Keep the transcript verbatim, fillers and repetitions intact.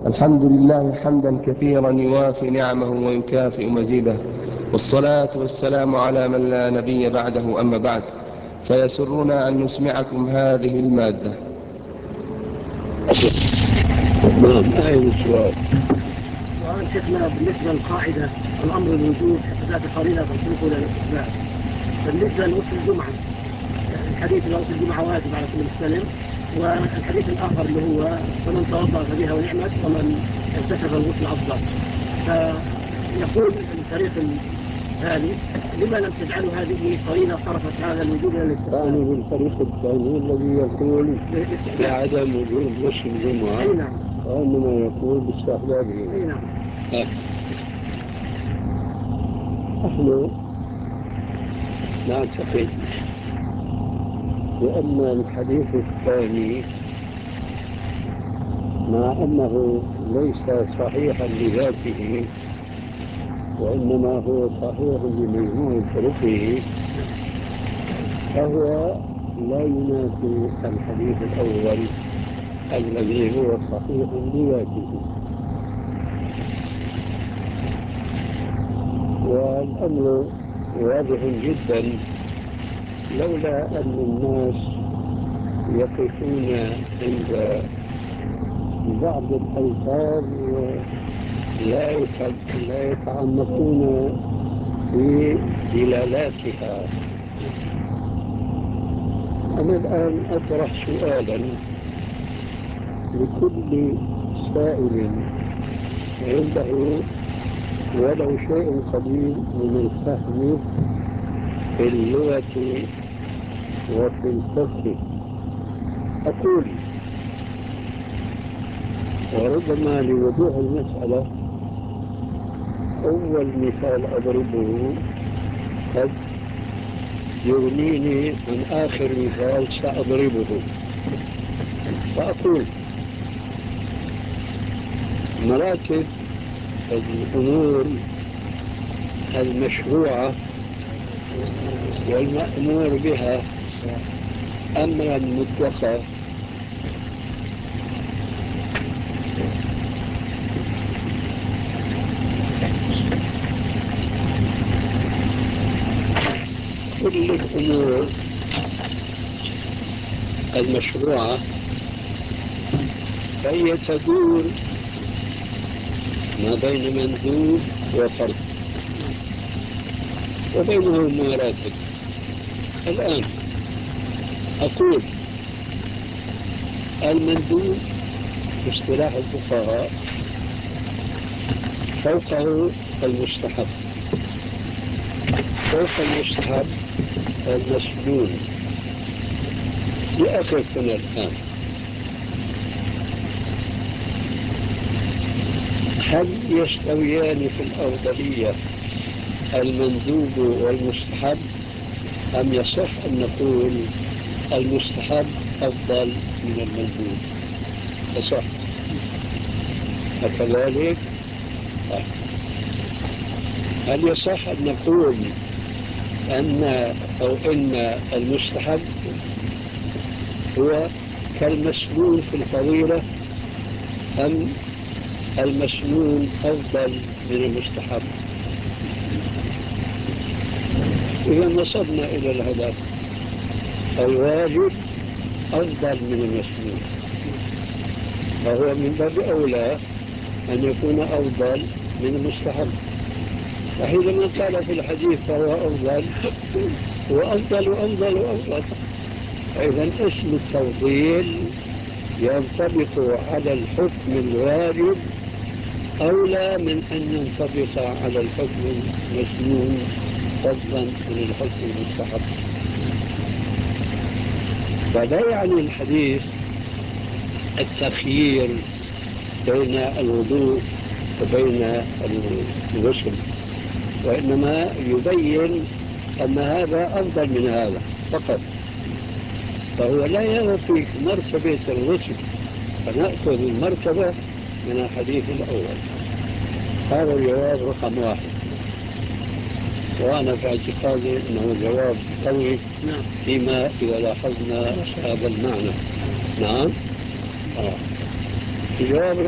الحمد لله حمدا كثيرا يوافي نعمه ويكافئ مزيده، والصلاة والسلام على من لا نبي بعده. أما بعد، فيسرنا أن نسمعكم هذه المادة. نعم، أين السؤال؟ سؤال شيخنا بالنسبة للقاعدة الأمر الوجوب ذات قرينة تصرف إلى الاستحباب. بالنسبة لغسل الجمعة، الحديث اللي غسل الجمعة واجب على كل مسلم، والحديث الآخر اللي هو فمن توضأ فبها ونعمت ومن اغتسل الغسل أفضل. فيقول الفريق الثاني لما لم تجعلوا هذه قرينة صرفت هذا الوجوب إلى الاستحباب؟ ثاني بالفريق الثاني الذي يقول بعدم وجوب غسل الجمعة، أي نعم، وإنما يقول باستحبابه. أي نعم. آه. نحن نعتقد بأن الحديث الثاني مع أنه ليس صحيحا لذاته وإنما هو صحيح لمجموع طرقه، فهو لا ينافي الحديث الأول الذي هو صحيح لذاته. والأمر واضح جدا، لولا أن الناس يقفون عند بعض الألفاظ لا يتعمقون في دلالاتها. أنا الآن أطرح سؤالا لكل سائل عنده ولو شيء قليل من الفهم في اللغة وفي الفقه. أقول وربما لوضوح المسألة أول مثال أضربه قد يغنيني عن آخر مثال سأضربه. فأقول مراتب الأمور المشروعة والمأمور بها أمرا مطلقا كل الأمور المشروعة فهي تدور ما بين مندوب وفرض وبينهم مراتب. الآن أقول المندوب باصطلاح الفقهاء فوقه المستحب، فوق المستحب المسنون. لأقف هنا الآن، هل يستويان في الأفضلية المندوب والمستحب، أم يصح أن نقول المستحب أفضل من المندوب؟ يصح وكذلك هل يصح أن نقول أن أو إن المستحب هو كالمسنون في الفضيلة، أم المسنون أفضل من المستحب؟ إذا وصلنا إلى الهدف، الواجب أفضل من المسنون، فهو من باب أولى أن يكون أفضل من المستحب. فحينما قال في الحديث فهو أفضل وأفضل وأفضل وأفضل، إذن اسم التفضيل ينطبق على الحكم الواجب أولى من أن ينطبق على الحكم المسنون فضلا من الحكم المستحب. فلا يعني الحديث التخيير بين الوضوء وبين الغسل، وإنما يبين أن هذا أفضل من هذا فقط. فهو لا يعطي مرتبة الغسل، فنأخذ المرتبة من الحديث الأول. هذا الجواب رقم واحد، وأنا في اعتقادي أنه جواب قوي فيما إذا لاحظنا هذا المعنى. نعم. آه. جواب